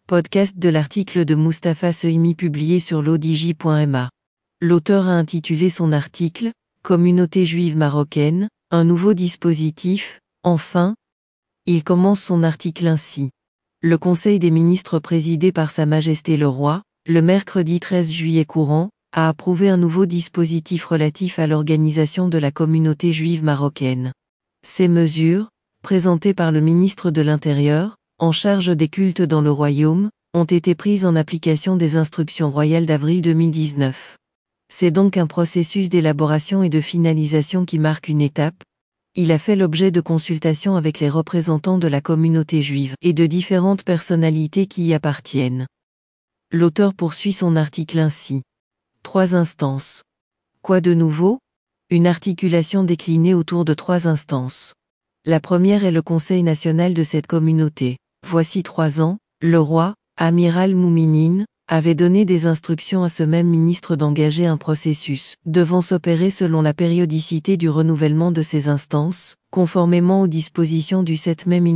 Podcast de l'article de Mustapha Sehimi publié sur l'odj.ma. L'auteur a intitulé son article « Communauté juive marocaine, un nouveau dispositif, enfin ». Il commence son article ainsi. Le Conseil des ministres présidé par Sa Majesté le Roi, le mercredi 13 juillet courant, a approuvé un nouveau dispositif relatif à l'organisation de la communauté juive marocaine. Ces mesures, présentées par le ministre de l'Intérieur, en charge des cultes dans le royaume, ont été prises en application des instructions royales d'avril 2019. C'est donc un processus d'élaboration et de finalisation qui marque une étape. Il a fait l'objet de consultations avec les représentants de la communauté juive et de différentes personnalités qui y appartiennent. L'auteur poursuit son article ainsi. 3 instances. Quoi de nouveau ? Une articulation déclinée autour de 3 instances. La première est le Conseil national de cette communauté. Voici 3 ans, le roi, Amiral Mouminin, avait donné des instructions à ce même ministre d'engager un processus, devant s'opérer selon la périodicité du renouvellement de ces instances, conformément aux dispositions du 7 mai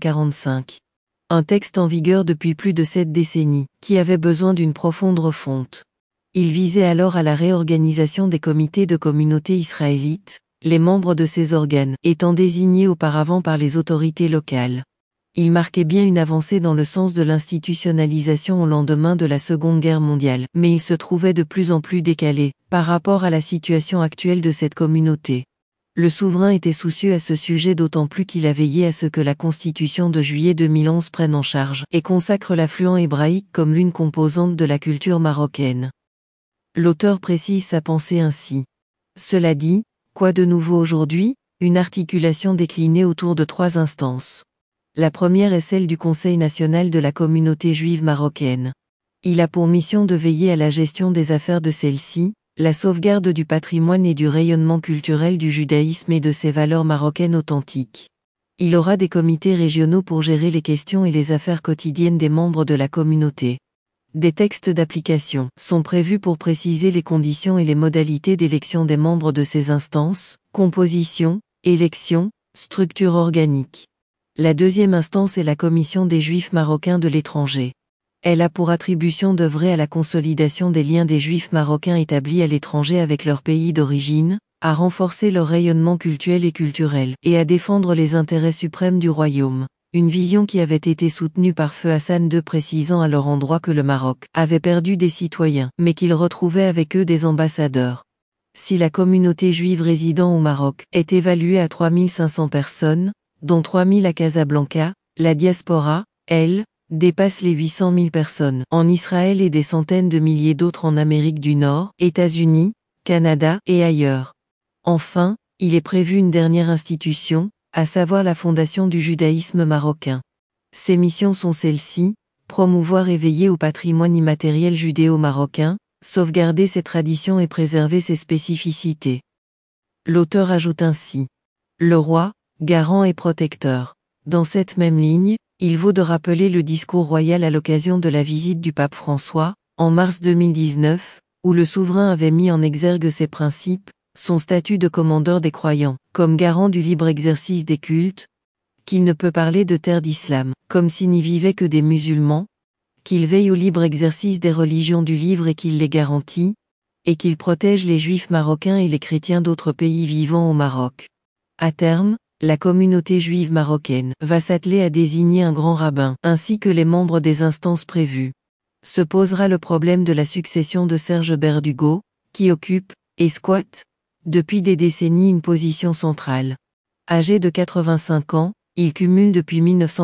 1945. Un texte en vigueur depuis plus de 7 décennies, qui avait besoin d'une profonde refonte. Il visait alors à la réorganisation des comités de communauté israélites, les membres de ces organes étant désignés auparavant par les autorités locales. Il marquait bien une avancée dans le sens de l'institutionnalisation au lendemain de la Seconde Guerre mondiale, mais il se trouvait de plus en plus décalé, par rapport à la situation actuelle de cette communauté. Le souverain était soucieux à ce sujet d'autant plus qu'il a veillé à ce que la Constitution de juillet 2011 prenne en charge et consacre l'affluent hébraïque comme l'une composante de la culture marocaine. L'auteur précise sa pensée ainsi. Cela dit, quoi de nouveau aujourd'hui ? Une articulation déclinée autour de 3 instances. La première est celle du Conseil national de la communauté juive marocaine. Il a pour mission de veiller à la gestion des affaires de celle-ci, la sauvegarde du patrimoine et du rayonnement culturel du judaïsme et de ses valeurs marocaines authentiques. Il aura des comités régionaux pour gérer les questions et les affaires quotidiennes des membres de la communauté. Des textes d'application sont prévus pour préciser les conditions et les modalités d'élection des membres de ces instances, composition, élection, structure organique. La deuxième instance est la Commission des Juifs marocains de l'étranger. Elle a pour attribution d'œuvrer à la consolidation des liens des Juifs marocains établis à l'étranger avec leur pays d'origine, à renforcer leur rayonnement cultuel et culturel, et à défendre les intérêts suprêmes du royaume. Une vision qui avait été soutenue par Feu Hassan II précisant à leur endroit que le Maroc avait perdu des citoyens, mais qu'il retrouvait avec eux des ambassadeurs. Si la communauté juive résidant au Maroc est évaluée à 3500 personnes, dont 3000 à Casablanca, la diaspora, elle, dépasse les 800 000 personnes en Israël et des centaines de milliers d'autres en Amérique du Nord, États-Unis, Canada et ailleurs. Enfin, il est prévu une dernière institution, à savoir la Fondation du judaïsme marocain. Ses missions sont celles-ci, promouvoir et veiller au patrimoine immatériel judéo-marocain, sauvegarder ses traditions et préserver ses spécificités. L'auteur ajoute ainsi. Le roi, garant et protecteur. Dans cette même ligne, il vaut de rappeler le discours royal à l'occasion de la visite du pape François, en mars 2019, où le souverain avait mis en exergue ses principes, son statut de commandeur des croyants, comme garant du libre exercice des cultes, qu'il ne peut parler de terre d'islam, comme s'il n'y vivait que des musulmans, qu'il veille au libre exercice des religions du livre et qu'il les garantit, et qu'il protège les juifs marocains et les chrétiens d'autres pays vivant au Maroc. À terme, la communauté juive marocaine va s'atteler à désigner un grand rabbin, ainsi que les membres des instances prévues. Se posera le problème de la succession de Serge Berdugo, qui occupe, et squatte, depuis des décennies une position centrale. Âgé de 85 ans, il cumule depuis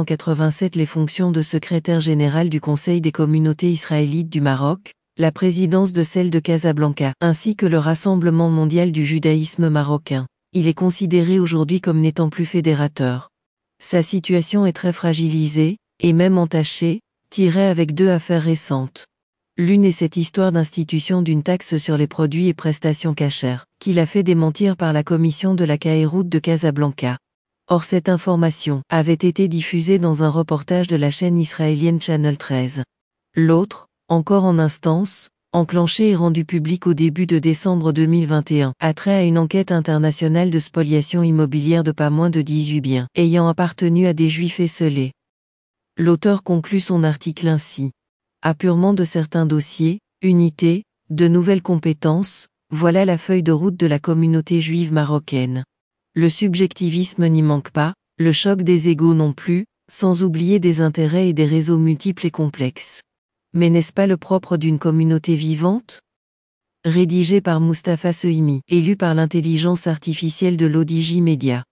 1987 les fonctions de secrétaire général du Conseil des communautés israélites du Maroc, la présidence de celle de Casablanca, ainsi que le Rassemblement mondial du judaïsme marocain. Il est considéré aujourd'hui comme n'étant plus fédérateur. Sa situation est très fragilisée, et même entachée, tirée avec 2 affaires récentes. L'une est cette histoire d'institution d'une taxe sur les produits et prestations cachères, qu'il a fait démentir par la commission de la Caïroute de Casablanca. Or cette information avait été diffusée dans un reportage de la chaîne israélienne Channel 13. L'autre, encore en instance, enclenché et rendu public au début de décembre 2021, a trait à une enquête internationale de spoliation immobilière de pas moins de 18 biens, ayant appartenu à des juifs esseulés. L'auteur conclut son article ainsi. Apurement de certains dossiers, unités, de nouvelles compétences, voilà la feuille de route de la communauté juive marocaine. Le subjectivisme n'y manque pas, le choc des égos non plus, sans oublier des intérêts et des réseaux multiples et complexes. Mais n'est-ce pas le propre d'une communauté vivante ? Rédigé par Mustapha Sohimi et lu par l'intelligence artificielle de l'ODJ Media.